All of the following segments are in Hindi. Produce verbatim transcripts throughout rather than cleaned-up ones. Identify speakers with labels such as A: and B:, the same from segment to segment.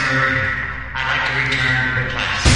A: word, I'd like to return to the class.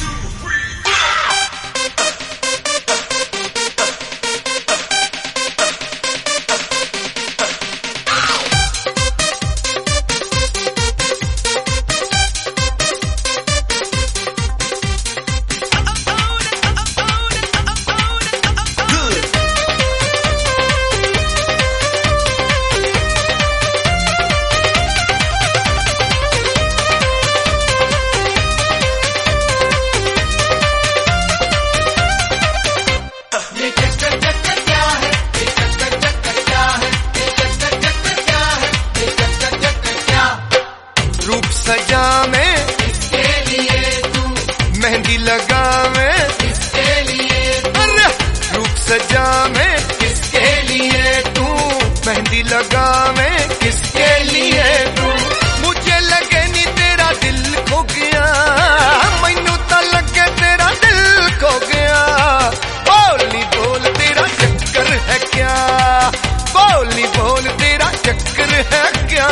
B: सजा में
C: इसके लिए तू
B: मेहंदी लगा में
C: इसके लिए
B: अरे रूप सजा में
C: किसके लिए तू
B: मेहंदी लगा में किसके लिए तू मुझे लगे नी तेरा दिल खो गया मैनू तो लगे तेरा दिल खो गया बोली बोल तेरा चक्कर है क्या बोली बोल तेरा चक्कर है क्या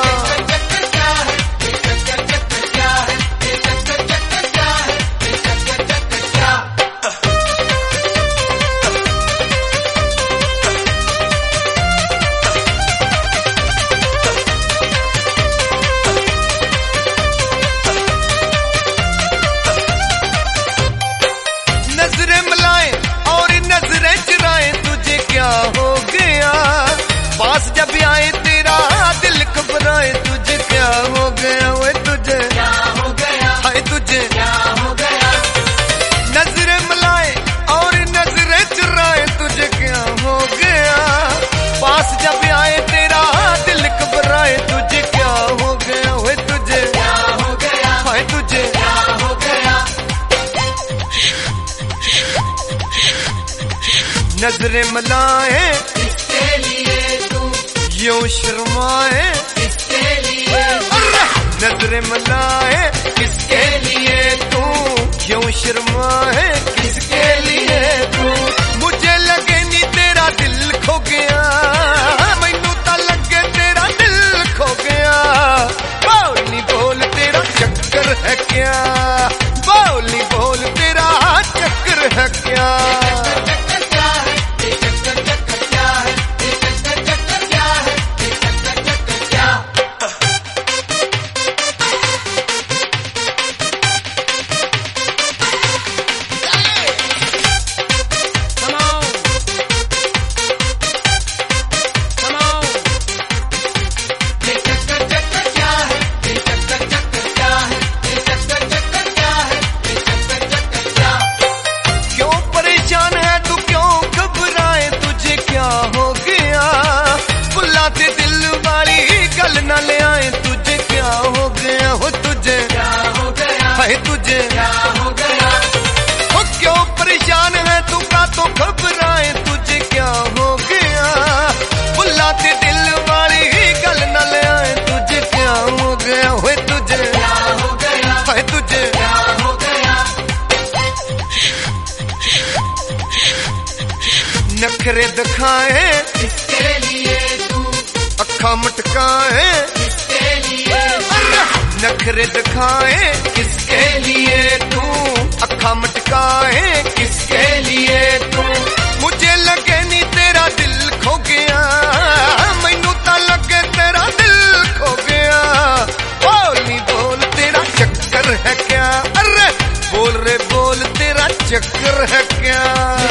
B: नजरें मिलाएं और नजरें चुराएं तुझे क्या हो गया पास जब आए तेरा दिल घबराए तुझे क्या हो गया वे तुझे
C: क्या हो गया
B: हाय तुझे
C: क्या हो गया
B: नजरें मिलाएं और नजरें चुराएं तुझे क्या हो गया पास जब आए तेरा दिल घबराए तुझे क्या हो गया वे तुझे
C: क्या हो गया
B: हाय तुझे
C: क्या हो गया
B: नजरें मिलाए
C: इसके लिए तू
B: यूं शर्माए
C: इसके लिए
B: नजरें मिलाए किसके लिए तू क्यों शर्माए किसके लिए तू मुझे लगे नी तेरा दिल खो गया मैनू तो लगे तेरा दिल खो गया बोली बोल तेरा चक्कर है क्या बोली बोल तेरा चक्कर है क्या न ले आए तुझे क्या हो गया हो तुझे
C: क्या हो गया
B: है तुझे
C: क्या हो गया
B: हो क्यों परेशान है तू का तो घबराए तुझे क्या हो गया बुलाते दिल वाली गल न ले आए तुझे क्या हो गया हो तुझे
C: क्या हो गया
B: है तुझे
C: क्या हो गया
B: नखरे दिखाए
C: इसके लिए तू
B: अखा मटकाए
C: इसके लिए
B: नखरे दिखाए किसके लिए तू अखा मटकाए किसके लिए तू मुझे लगे नी तेरा दिल खो गया मैनू तो लगे तेरा दिल खो गया बोली बोल तेरा चक्कर है क्या अरे बोल रे बोल तेरा चक्कर है क्या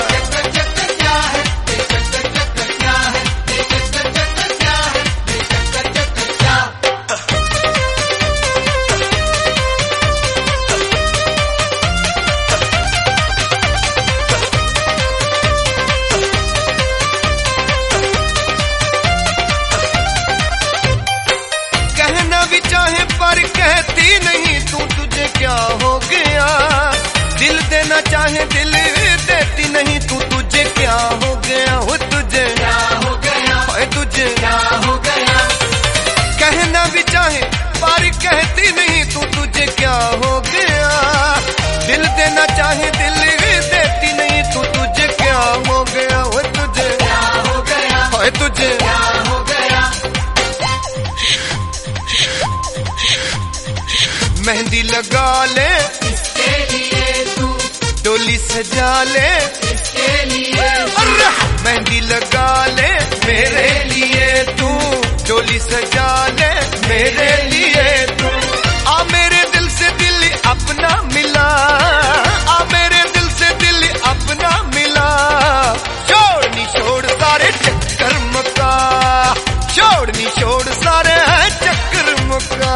B: चाहे पर कहती नहीं तू तुझे क्या हो गया दिल देना चाहे दिल देती नहीं तू तुझे क्या हो गया हो तुझे
C: क्या हो गया
B: है तुझे
C: क्या हो गया
B: कहना भी चाहे पर कहती नहीं तू तुझे क्या हो गया दिल देना चाहे दिल देती नहीं तू तुझे क्या हो गया हो तुझे
C: क्या हो गया
B: है तुझे
C: क्या हो गया
B: मेहंदी लगा ले
C: किसके लिए तू,
B: डोली सजा ले
C: किसके लिए
B: अरे मेहंदी लगा ले मेरे लिए तू, डोली सजा ले मेरे लिए तू। आ मेरे दिल से दिल अपना मिला, आ मेरे दिल से दिल अपना मिला। छोड़नी छोड़ सारे चक्कर मुका, छोड़नी छोड़ सारे चक्कर मुका।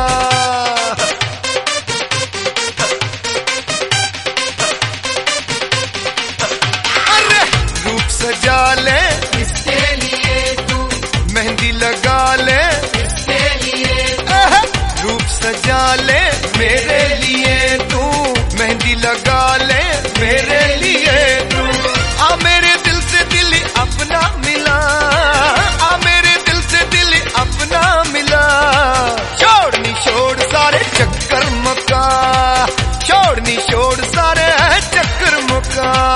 B: अरे रूप सजा ले
C: किसके लिए तू,
B: मेहंदी लगा ले
C: किसके लिए
B: रूप सजा ले मेरे लिए तू, मेहंदी लगा ले मेरे लिए तू। आ मेरे दिल से दिल अपना मिला, आ मेरे दिल से दिल अपना मिला। छोड़नी छोड़ सारे चक्कर मुका, छोड़नी छोड़ सारे चक्कर मुका।